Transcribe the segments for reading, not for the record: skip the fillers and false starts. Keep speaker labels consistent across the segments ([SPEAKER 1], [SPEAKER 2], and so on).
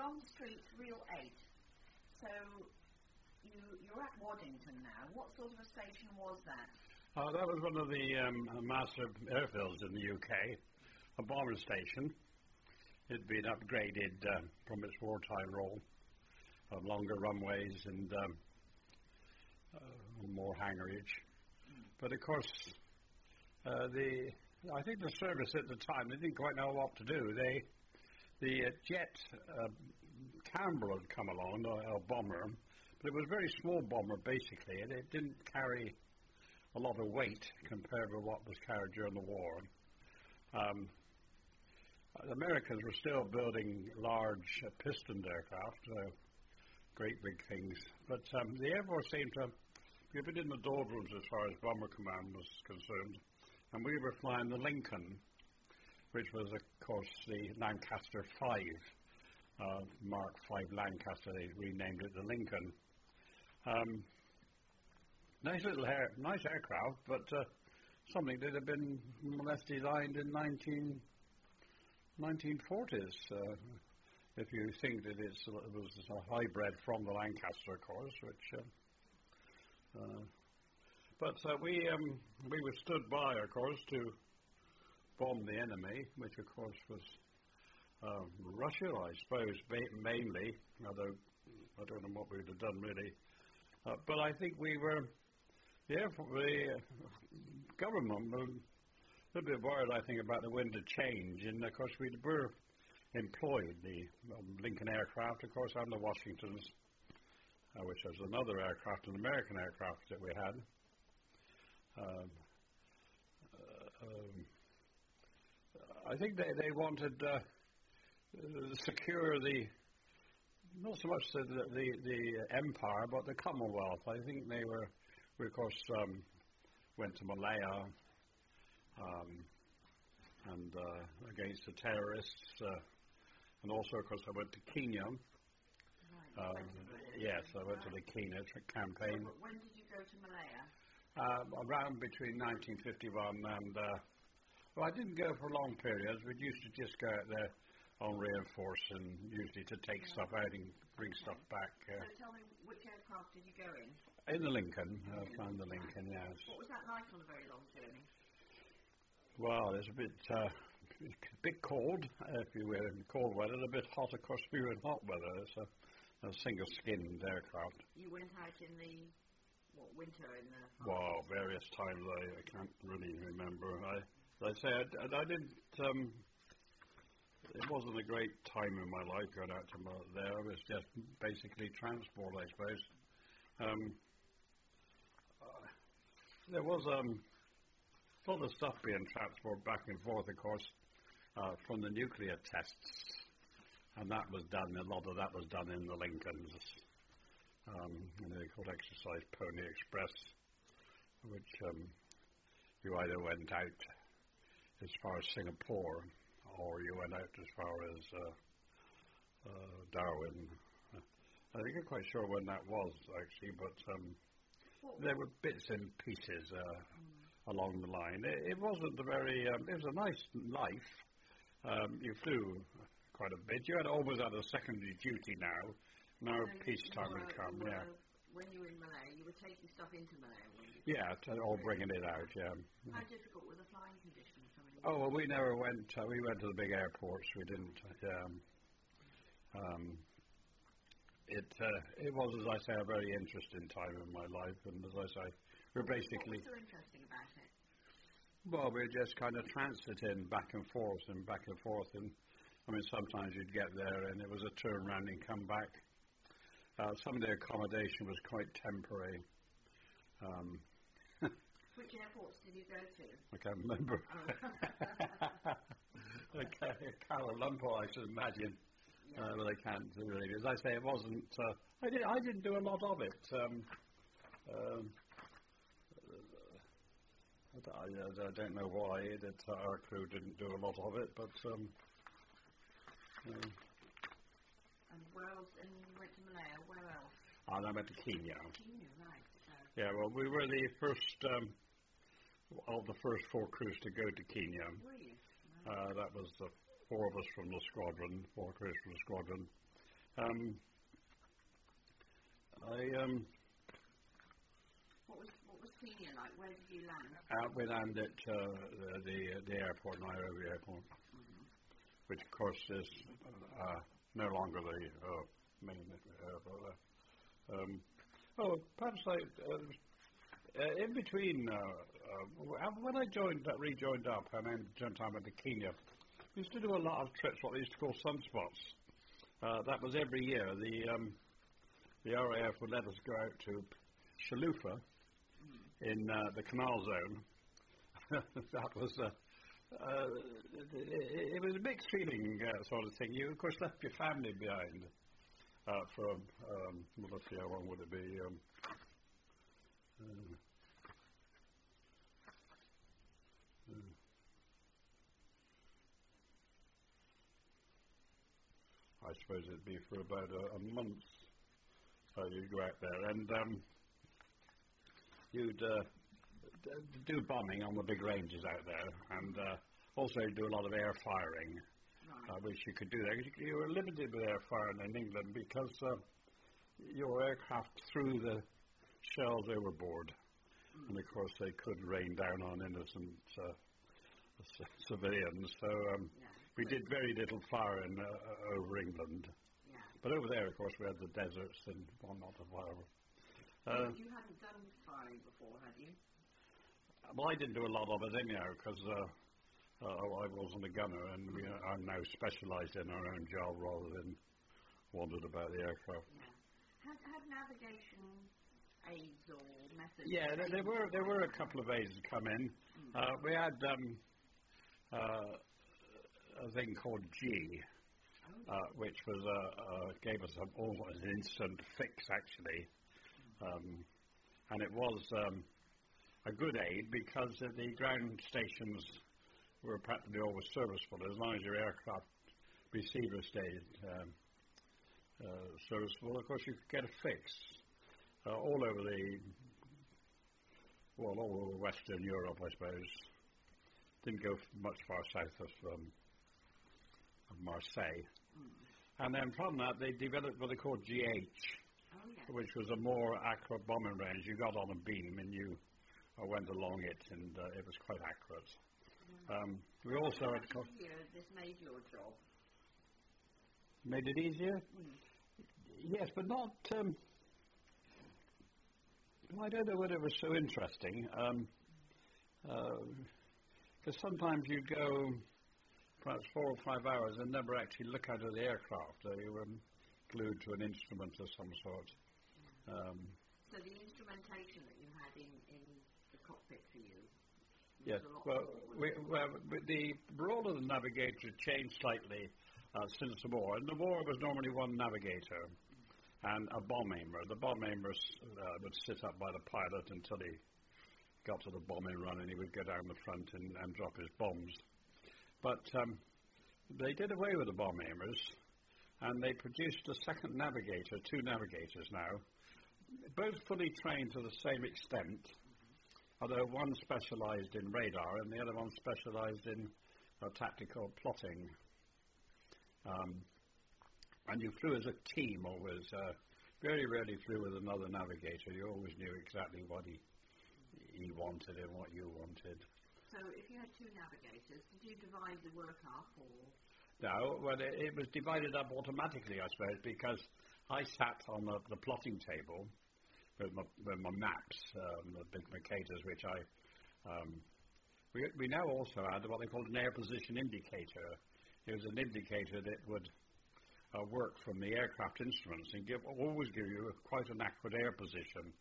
[SPEAKER 1] Bond Street, Real 8. So you're at Waddington now. What sort of a station was that?
[SPEAKER 2] That was one of the massive airfields in the UK, a bomber station. It'd been upgraded from its wartime role, longer runways and more hangarage. But of course, I think the service at the time, they didn't quite know what to do. The jet Campbell had come along, a bomber, but it was a very small bomber basically, and it didn't carry a lot of weight compared with what was carried during the war. The Americans were still building large pistoned aircraft, great big things, but the Air Force seemed to be a bit in the doldrums as far as Bomber Command was concerned, and we were flying the Lincoln, which was of course the Lancaster 5, Mark 5 Lancaster. They renamed it the Lincoln. Nice little nice aircraft, but something that had been more or less designed in 1940s. If you think that it was a hybrid from the Lancaster, of course, which. But we were stood by, of course, to bomb the enemy, which of course was Russia, I suppose, mainly. Although I don't know what we would have done really. But I think we were. The government was a little bit worried, I think, about the wind of change, and of course we were employed the Lincoln aircraft, of course, and the Washingtons, which was another aircraft, an American aircraft that we had. I think they wanted to secure not so much the empire, but the Commonwealth. I think we of course went to Malaya and against the terrorists, and also of course I went to Kenya.
[SPEAKER 1] Right.
[SPEAKER 2] Yes, I went to the Kenya campaign.
[SPEAKER 1] So, when did you go to Malaya?
[SPEAKER 2] Around between 1951 and well, I didn't go for long periods. We used to just go out there on reinforce and usually to take stuff out and bring stuff back.
[SPEAKER 1] So tell me, which aircraft did you go in?
[SPEAKER 2] In the Lincoln. I found the Lincoln, yes.
[SPEAKER 1] What was that like on a very long journey?
[SPEAKER 2] Well, it's a bit cold, if you were in cold weather, a bit hot, of course, we were in hot weather. It's a single-skinned aircraft.
[SPEAKER 1] You went out in the, winter in the...
[SPEAKER 2] Well, various times, I can't really remember. As I say, I didn't... it wasn't a great time in my life going out to there. It was just basically transport, I suppose. There was a lot of stuff being transported back and forth, of course, from the nuclear tests, and that was done. A lot of that was done in the Lincolns. They called Exercise Pony Express, which you either went out as far as Singapore, or you went out as far as Darwin. I think I'm quite sure when that was, actually, but there were bits and pieces along the line. It wasn't a very... it was a nice life. You flew quite a bit. You had almost had a secondary duty now. Now peacetime had come, yeah.
[SPEAKER 1] When you were in Malaya, you were taking stuff into Malaya, weren't you?
[SPEAKER 2] Yeah, or bringing it out, yeah.
[SPEAKER 1] How difficult were the flying conditions coming in?
[SPEAKER 2] Oh, well, we never went... we went to the big airports. We didn't... it was, as I say, a very interesting time in my life, and as I say, we're basically...
[SPEAKER 1] What was so interesting about it?
[SPEAKER 2] Well, we're just kind of transiting back and forth, and I mean, sometimes you'd get there and it was a turn round and come back. Some of the accommodation was quite temporary.
[SPEAKER 1] Which airports did you go to?
[SPEAKER 2] I can't remember. Kuala Lumpur, I should imagine.
[SPEAKER 1] Yeah.
[SPEAKER 2] But I can't really. As I say, it wasn't. I didn't do a lot of it. I don't know why that our crew didn't do a lot of it, but.
[SPEAKER 1] And where else? And you went to Malaya. Where else?
[SPEAKER 2] And I went to Kenya.
[SPEAKER 1] Kenya, right?
[SPEAKER 2] Yeah, well, we were the first of the first 4 crews to go to Kenya.
[SPEAKER 1] Were you? Right.
[SPEAKER 2] That was the 4 of us from the squadron, 4 crews from the squadron,
[SPEAKER 1] What was Kenya like? Where did you land?
[SPEAKER 2] We landed at the airport, Nairobi Airport, which of course is no longer the main airport. Perhaps in between when I rejoined up and then turned time into Kenya, we used to do a lot of trips, what they used to call sunspots. That was every year. The RAF would let us go out to Shalufa in the Canal Zone. That was it was a mixed feeling sort of thing. You of course left your family behind for well, let's see, how long would it be? I suppose it'd be for about a month. You'd go out there and you'd do bombing on the big ranges out there, and also do a lot of air firing, which you could do there. You were limited with air firing in England because your aircraft threw the shells overboard, and of course they could rain down on innocent civilians. So we did very little firing over England.
[SPEAKER 1] Yeah.
[SPEAKER 2] But over there, of course, we had the deserts and whatnot to fire.
[SPEAKER 1] You hadn't done firing before, had you?
[SPEAKER 2] Well, I didn't do a lot of it anyhow, because I wasn't a gunner, and I'm now specialised in our own job rather than wandered about the aircraft.
[SPEAKER 1] Yeah. Had navigation aids or methods?
[SPEAKER 2] Yeah, there were a couple of aids that come in. We had a thing called G, which was gave us almost an instant fix, actually, and it was a good aid because the ground stations were practically always serviceable as long as your aircraft receiver stayed serviceable. Of course, you could get a fix all over all over Western Europe, I suppose. Didn't go much far south of Marseille. And then from that, they developed what they called GH, which was a more accurate bombing range. You got on a beam and you went along it, and it was quite accurate. We also had
[SPEAKER 1] this made your job.
[SPEAKER 2] Made it easier? Yes, but not. I don't know whether it was so interesting. Because sometimes you go perhaps 4 or 5 hours and never actually look out of the aircraft. You were glued to an instrument of some sort.
[SPEAKER 1] So the instrumentation that you had in the cockpit for you?
[SPEAKER 2] Yes. Well, the role of the navigator changed slightly since the war. In the war, it was normally one navigator and a bomb aimer. The bomb aimer would sit up by the pilot until he got to the bombing run, and he would go down the front and drop his bombs. But they did away with the bomb aimers, and they produced a second navigator, 2 navigators now, both fully trained to the same extent, although one specialised in radar and the other one specialised in tactical plotting. And you flew as a team always. Very rarely flew with another navigator. You always knew exactly what he wanted and what you wanted.
[SPEAKER 1] So if you had 2 navigators, did you divide the work up, or...?
[SPEAKER 2] No, well, it was divided up automatically, I suppose, because I sat on the plotting table with my maps, the big Mercator's, which we now also had what they called an air position indicator. It was an indicator that would work from the aircraft instruments and always give you quite an accurate air position.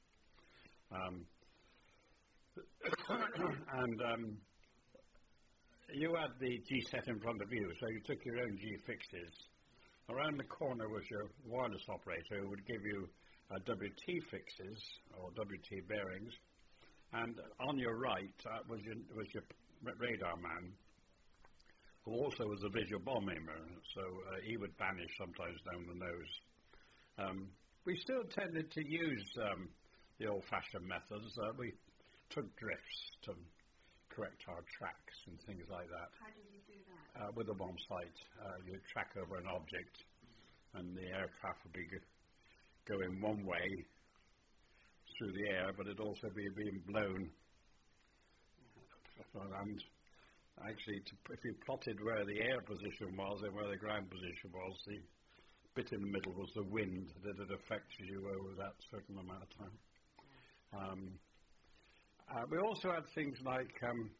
[SPEAKER 2] And you had the G set in front of you, so you took your own G fixes. Around the corner was your wireless operator who would give you WT fixes or WT bearings, and on your right was your radar man, who also was a visual bomb aimer, so he would vanish sometimes down the nose. We still tended to use the old-fashioned methods. We took drifts to correct our tracks and things like that.
[SPEAKER 1] How did you do that?
[SPEAKER 2] With a bomb sight. You track over an object and the aircraft would be going one way through the air, but it'd also be being blown. And actually, if you plotted where the air position was and where the ground position was, the bit in the middle was the wind that had affected you over that certain amount of time. We also had things like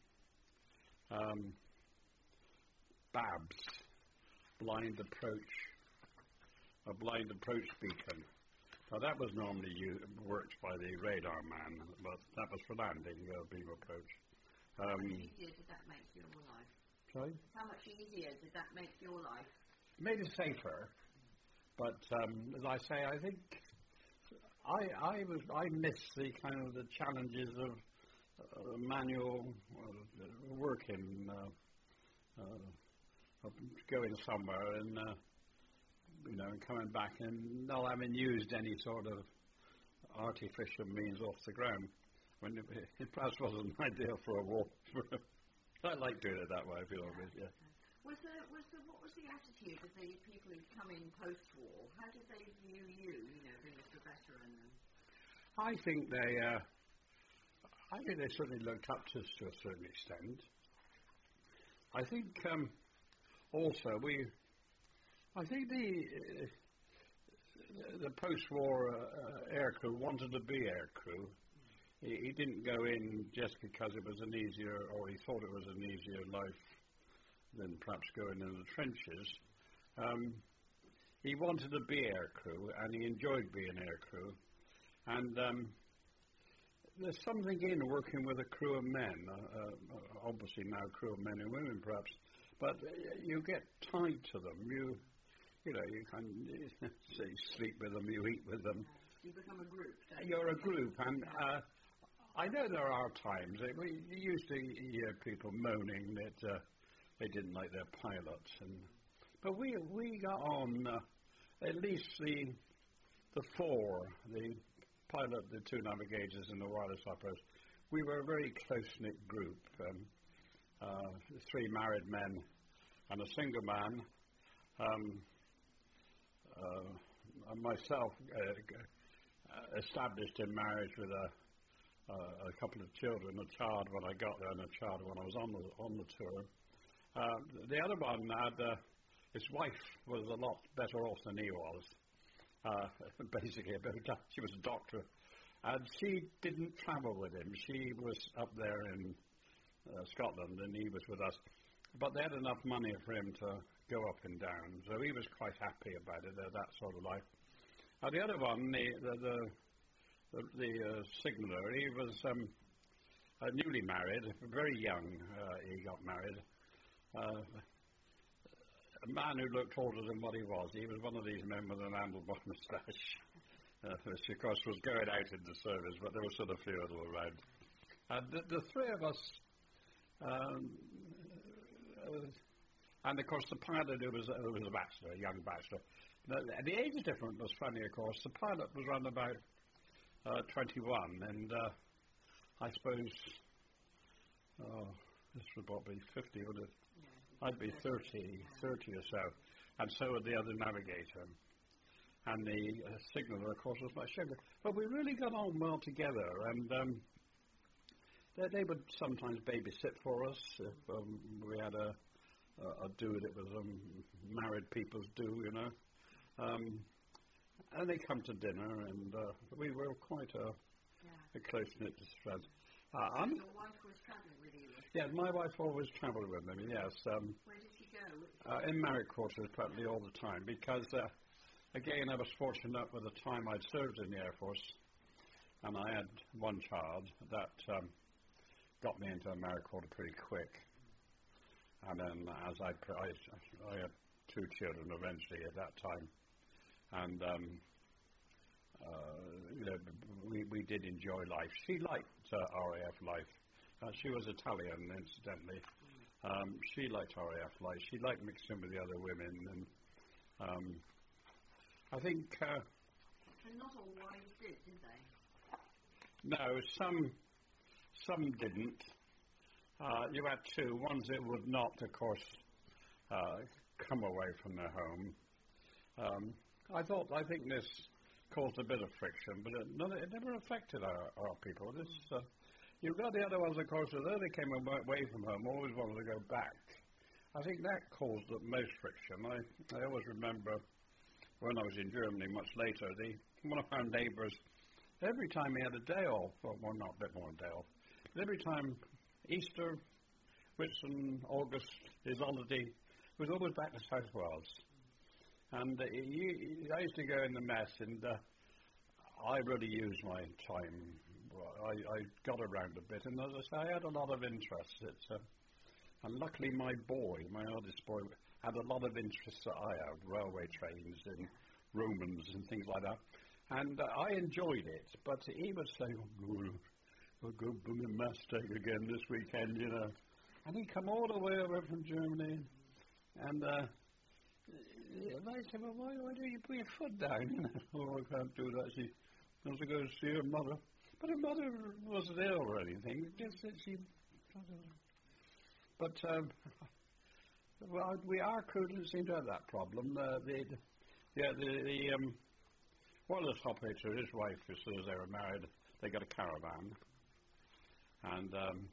[SPEAKER 2] BABS, a blind approach beacon. Now that was normally worked by the radar man, but that was for landing, beam approach.
[SPEAKER 1] How much easier did that make your life?
[SPEAKER 2] Sorry?
[SPEAKER 1] How much easier did that make your life?
[SPEAKER 2] It made it safer, but as I say, I think I miss the kind of the challenges of manual working, of going somewhere and and coming back and not having used any sort of artificial means off the ground. When it perhaps wasn't ideal for a walk. I like doing it that way, I feel a bit, yeah.
[SPEAKER 1] What was the attitude of the people who'd come in post-war? How did they view you, being a veteran?
[SPEAKER 2] I think they certainly looked up to us to a certain extent. I think also I think the post-war aircrew wanted to be aircrew. He didn't go in just because it was an easier, or he thought it was an easier life than perhaps going in the trenches. He wanted to be aircrew, and he enjoyed being aircrew. And there's something in working with a crew of men, obviously now a crew of men and women perhaps, but you get tied to them. You can say sleep with them, you eat with them.
[SPEAKER 1] You become a group.
[SPEAKER 2] You're a group, and I know there are times we used to hear people moaning that they didn't like their pilots, but we got on. At least the four, the pilot, the two navigators, and the wireless operators, we were a very close-knit group. Three married men and a single man. Myself established in marriage with a couple of children, a child when I got there and a child when I was on the tour. The other one had his wife was a lot better off than he was. Basically, she was a doctor, and she didn't travel with him. She was up there in Scotland, and he was with us. But they had enough money for him to go up and down, so he was quite happy about it, that sort of life. The other one, the signaller, he was newly married, very young. He got married. A man who looked older than what he was. He was one of these men with an handlebar moustache, which of course was going out into service, but there were sort of few of them around. And the three of us, and of course the pilot who was a bachelor, a young bachelor. The age difference was funny, of course. The pilot was around about 21, and I suppose, this would probably be 50, would it? I'd be 30 or so, and so would the other navigator. And the signaller, of course, was much younger. But we really got on well together, and they would sometimes babysit for us if we had a do that was married people's do, and they come to dinner, and we were quite a close-knit friends.
[SPEAKER 1] Your wife was travelling with you?
[SPEAKER 2] Yeah, my wife always travelled with me, yes.
[SPEAKER 1] Where did she go?
[SPEAKER 2] In married quarters practically all the time, because, again, I was fortunate with the time I'd served in the Air Force, and I had one child that got me into a married quarter pretty quick. And then as I had two children eventually at that time, and we did enjoy life. She liked RAF life. She was Italian, incidentally. She liked RAF life. She liked mixing with the other women, and I think.
[SPEAKER 1] And not all wives did they?
[SPEAKER 2] No, some didn't. You had two. Ones that would not, of course, come away from their home. I think this caused a bit of friction, but it never affected our people. You've got the other ones, of course, although they came away from home, always wanted to go back. I think that caused the most friction. I always remember when I was in Germany much later, one of our neighbours, every time he had a day off, well, not a bit more than a day off, but every time Easter, Whitsun, August, his holiday, was always back to South Wales. And I used to go in the mess, and I really used my time. I got around a bit, and as I say, I had a lot of interest. And luckily my eldest boy, had a lot of interests that I have, railway trains and Romans and things like that. And I enjoyed it, but he would say, we'll go booming Mustang again this weekend, you know. And he'd come all the way over from Germany, and I said, well, why don't you put your foot down? You know, oh, I can't do that. She wants to go see her mother. But her mother wasn't ill or anything, just that she... But our crew didn't seem to have that problem. One of the top operator, his wife, as soon as they were married, they got a caravan. And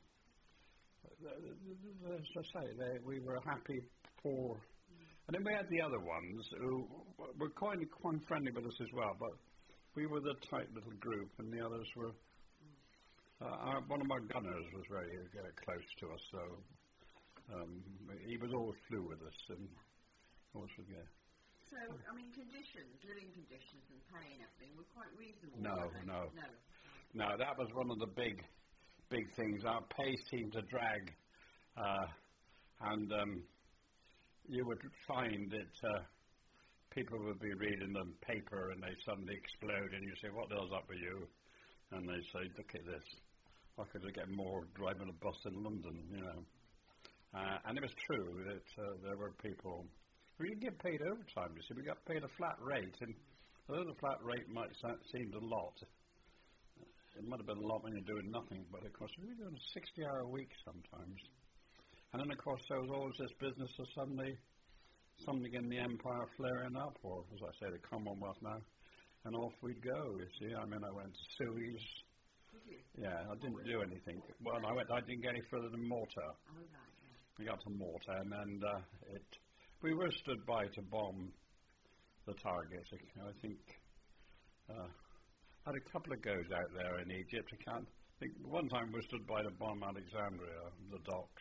[SPEAKER 2] as I say, we were happy for... And then we had the other ones who were quite friendly with us as well, but we were the tight little group, and the others were... one of my gunners was very close to us, so he was always flew with us, and always would go.
[SPEAKER 1] So, I mean, living conditions and pay and everything were quite reasonable.
[SPEAKER 2] No, that was one of the big things. Our pay seemed to drag, and you would find that people would be reading the paper and they suddenly explode, and you say, what the hell's up with you? And they say, look at this. I could get more driving a bus in London, you know. And it was true that there were people... We didn't get paid overtime, you see. We got paid a flat rate, and although the flat rate might seem a lot, it might have been a lot when you're doing nothing, but of course we were doing a 60-hour week sometimes. And then of course there was always this business of suddenly something in the empire flaring up, or as I say, the Commonwealth now, and off we'd go, you see. I mean, I went to Suez.
[SPEAKER 1] Did you?
[SPEAKER 2] Yeah, I didn't do anything. Well, I didn't get any further than Malta.
[SPEAKER 1] Oh, right, yeah.
[SPEAKER 2] We got to Malta, and we were stood by to bomb the target. I think had a couple of goes out there in Egypt. I can't think. One time we stood by to bomb Alexandria, the docks.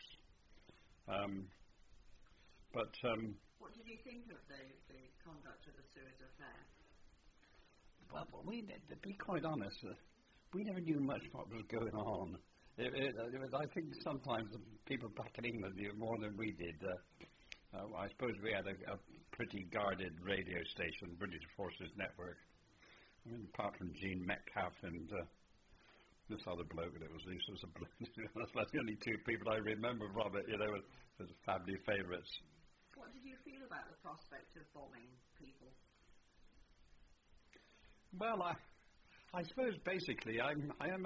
[SPEAKER 1] What did you think of the conduct of the Suez affair?
[SPEAKER 2] Well, to be quite honest, we never knew much what was going on. I think sometimes the people back in England knew more than we did. I suppose we had a pretty guarded radio station, British Forces Network. I mean, apart from Gene Metcalfe and this other bloke, it was a bloke. That's like the only two people I remember from it, you know, as family favourites.
[SPEAKER 1] What did you feel about the prospect of bombing people?
[SPEAKER 2] Well, I suppose basically I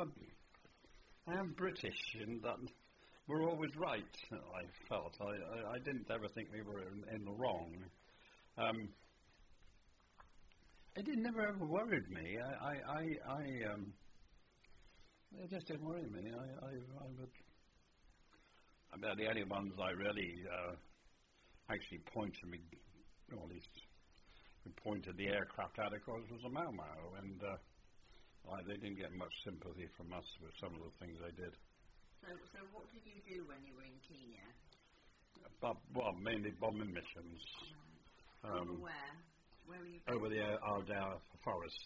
[SPEAKER 2] am British, and we're always right. I felt I didn't ever think we were in the wrong. It never ever worried me. It just didn't worry me. The only ones I really actually pointed me, or at least pointed the aircraft at, of course, was a Mau Mau, and they didn't get much sympathy from us with some of the things they did.
[SPEAKER 1] So what did you do when you were in Kenya?
[SPEAKER 2] Well, mainly bombing missions.
[SPEAKER 1] Where? Where were you?
[SPEAKER 2] Over the Ardea forest.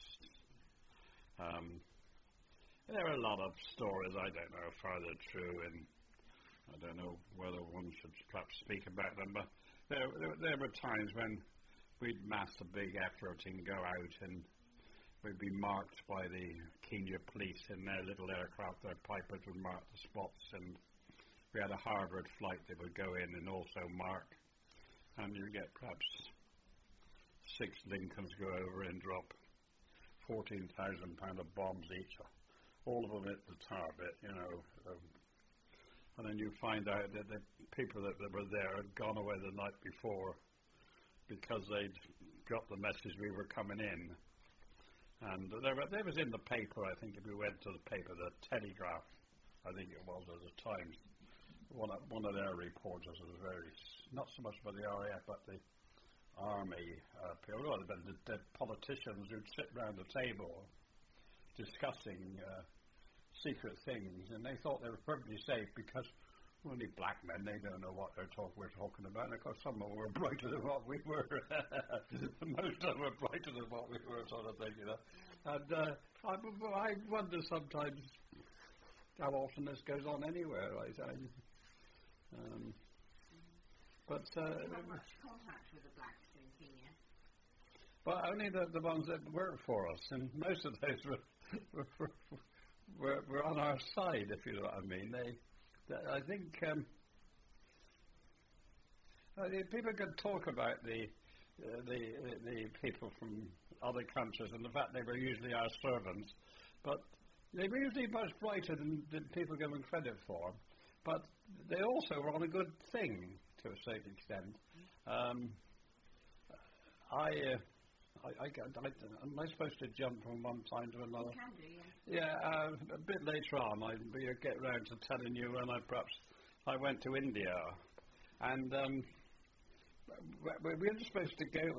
[SPEAKER 2] There are a lot of stories I don't know if they're true, and I don't know whether one should perhaps speak about them, but there were times when we'd mass a big effort and go out, and we'd be marked by the Kenya police in their little aircraft. Their pipers would mark the spots, and we had a Harvard flight that would go in and also mark, and you'd get perhaps 6 Lincolns go over and drop 14,000 pound of bombs each, all of them at the target, you know. And then you find out that the people that were there had gone away the night before because they'd got the message we were coming in. And there was in the paper, I think, if we went to the paper, the Telegraph, I think it was at the Times, one of their reporters was very, not so much about the RAF, but the army people, but the politicians who'd sit round the table discussing secret things, and they thought they were perfectly safe because only black men, they don't know what we're talking about. And of course, some of them were brighter than what we were. Most of them were brighter than what we were, sort of thing, you know. And I wonder sometimes how often this goes on anywhere. Right? But
[SPEAKER 1] you have much contact with the blacks in Kenya?
[SPEAKER 2] Well, only the ones that work for us, and most of those were on our side, if you know what I mean. I think people can talk about the people from other countries and the fact they were usually our servants, but they were usually much brighter than people give them credit for. But they also were on a good thing to a certain extent. Am I supposed to jump from one time to another?
[SPEAKER 1] You can do, yeah.
[SPEAKER 2] Yeah, a bit later on, I'll get round to telling you when I went to India, and we were supposed to go.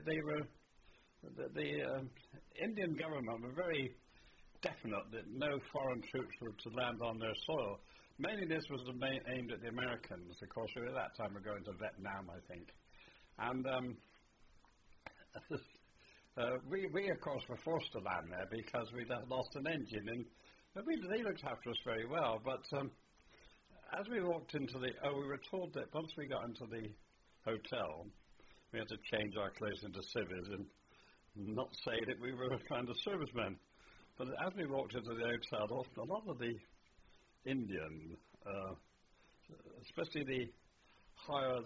[SPEAKER 2] The Indian government were very definite that no foreign troops were to land on their soil. Mainly, this was aimed at the Americans. Of course, at that time we were going to Vietnam, I think, and. We of course were forced to land there because we'd lost an engine, and they looked after us very well. But as we walked into we were told that once we got into the hotel, we had to change our clothes into civvies and not say that we were kind of servicemen. But as we walked into the hotel, a lot of the Indian, especially the higher,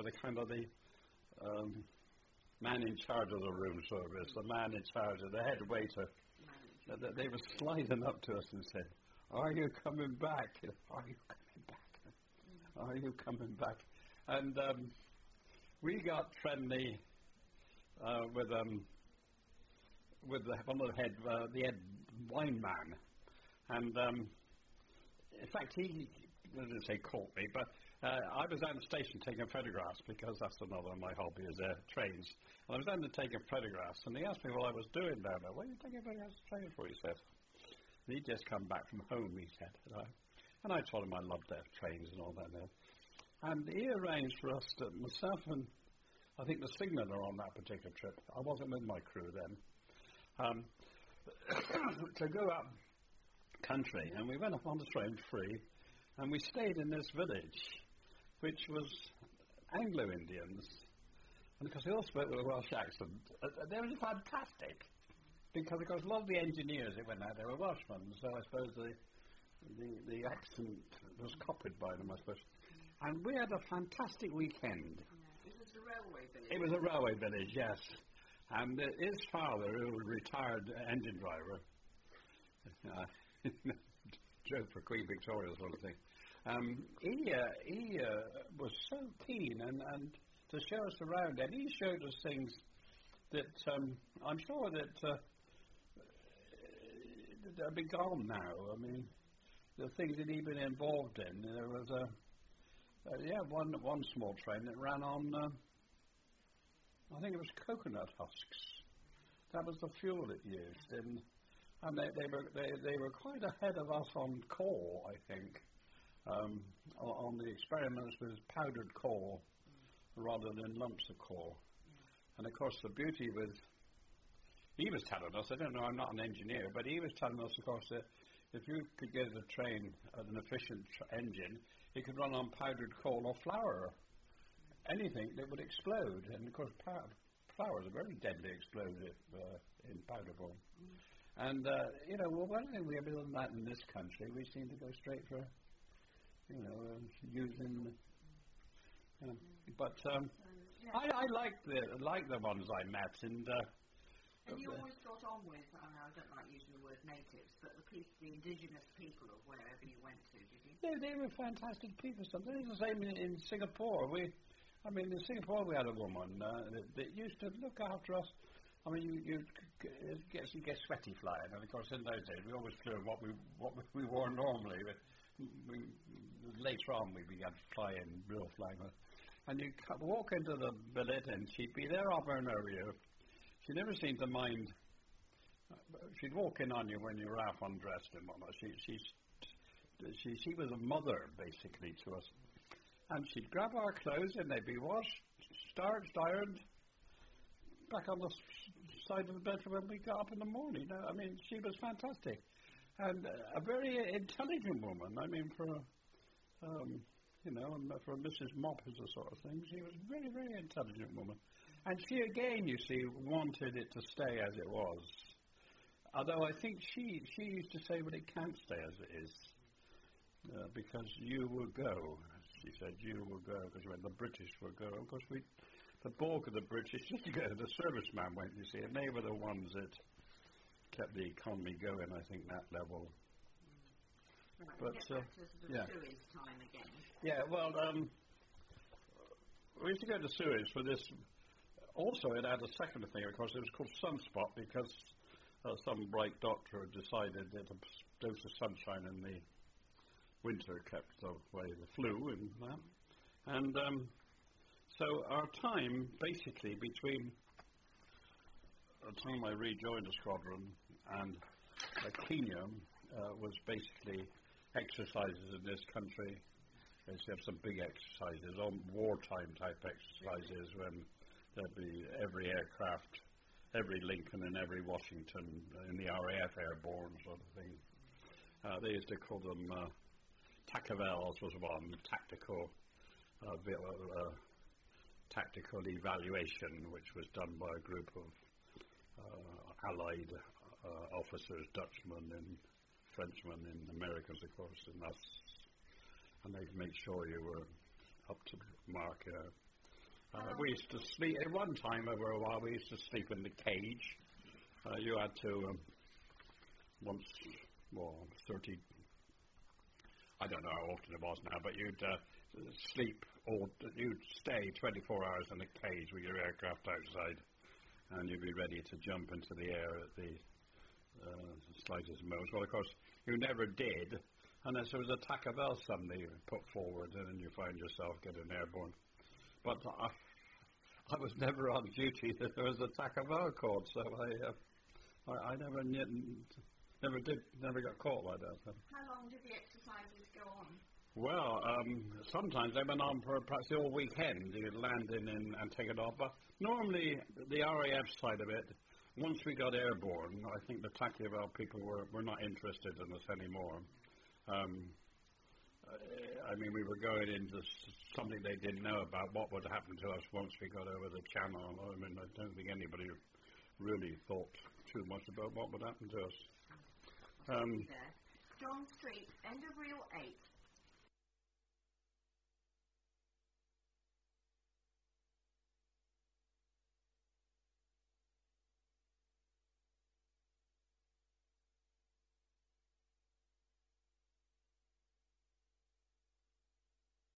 [SPEAKER 2] man in charge of the room service, the man in charge of the head waiter, they were sliding up to us and said, "Are you coming back? Are you coming back? Are you coming back?" And we got friendly with one of the head wine man, and in fact he didn't say caught me, but I was down the station taking photographs because that's another of my hobbies, trains. And I was down there taking photographs, and he asked me what I was doing down there. "What are you taking photographs of trains for?" he said. And he'd just come back from home, he said. And I told him I loved their trains and all that there. And he arranged for us myself and I think the signaller on that particular trip, I wasn't with my crew then, to go up country. And we went up on the train free, and we stayed in this village, which was Anglo-Indians. And because they all spoke with a Welsh accent, they were fantastic. Because, of course, a lot of the engineers that went out there were Welshmen, so I suppose the accent was copied by them, I suppose. And we had a fantastic weekend.
[SPEAKER 1] Yeah. It was a railway village.
[SPEAKER 2] It was a railway village, yes. And his father, who was a retired engine driver, joke for Queen Victoria sort of thing, he was so keen and to show us around, and he showed us things that I'm sure that have been gone now. I mean, the things that he'd been involved in. There was one small train that ran on, I think it was coconut husks. That was the fuel it used, and they were quite ahead of us on coal, I think, on the experiments with powdered coal rather than lumps of coal. And of course the beauty was, he was telling us, I don't know, I'm not an engineer, but he was telling us, of course, that if you could get a train at an efficient engine, it could run on powdered coal or flour, anything that would explode. And of course flour is a very deadly explosive in powder form. And, why don't we have done that in this country? We seem to go straight for, using, but I like the ones I met, and
[SPEAKER 1] you always got on with, I don't like using the word natives, but the indigenous people of wherever you went to, did you?
[SPEAKER 2] They were fantastic people. Something the same in Singapore. I mean, in Singapore we had a woman that used to look after us. I mean, you get sweaty flying, and of course in those days we always flew in what we wore normally. But later on we began to fly in real flying, and you walk into the billet and she'd be there hovering over you. She never seemed to mind. She'd walk in on you when you were half undressed and whatnot. She was a mother basically to us, and she'd grab our clothes and they'd be washed, starched, ironed, back on the side of the bed when we got up in the morning. I mean, she was fantastic, and a very intelligent woman. I mean, for Mrs. Mop is the sort of thing. She was a very, very intelligent woman, and she again, you see, wanted it to stay as it was. Although I think she used to say, well, it can't stay as it is, because you will go. She said, you will go, because when the British will go, of course the bulk of the British didn't go, the servicemen went, you see, and they were the ones that kept the economy going, I think, that level.
[SPEAKER 1] Right,
[SPEAKER 2] but,
[SPEAKER 1] get back to sort of Suez time again.
[SPEAKER 2] Yeah, well, we used to go to Suez for this. Also, it had a second thing, of course, it was called Sunspot, because some bright doctor decided that a dose of sunshine in the winter kept away the flu and that. And so our time, basically, between the time I rejoined the squadron and Kenya was basically exercises in this country. They used to have some big exercises, on wartime type exercises, when there'd be every aircraft, every Lincoln and every Washington in the RAF airborne sort of thing. They used to call them TACAVELs was one, tactical evaluation, which was done by a group of Allied officers, Dutchmen and Frenchmen and Americans, of course, and us. And they'd make sure you were up to mark. We used to sleep, at one time over a while, we used to sleep in the cage. You had to, 30, I don't know how often it was now, but you'd sleep, or you'd stay 24 hours in a cage with your aircraft outside, and you'd be ready to jump into the air at the slightest moment. Well, of course, you never did, unless there was a TACAVEL somebody put forward, and then you find yourself getting airborne. But I was never on duty that there was a TACAVEL called, so I never got caught like that. So.
[SPEAKER 1] How long did the exercises go on?
[SPEAKER 2] Well, sometimes they went on for perhaps the whole weekend. You'd land in and take it off. But normally, the RAF side of it, once we got airborne, I think the TACAVEL people were not interested in us anymore. I mean, we were going into something they didn't know about, what would happen to us once we got over the channel. I mean, I don't think anybody really thought too much about what would happen to us.
[SPEAKER 1] John Street, end of reel 8.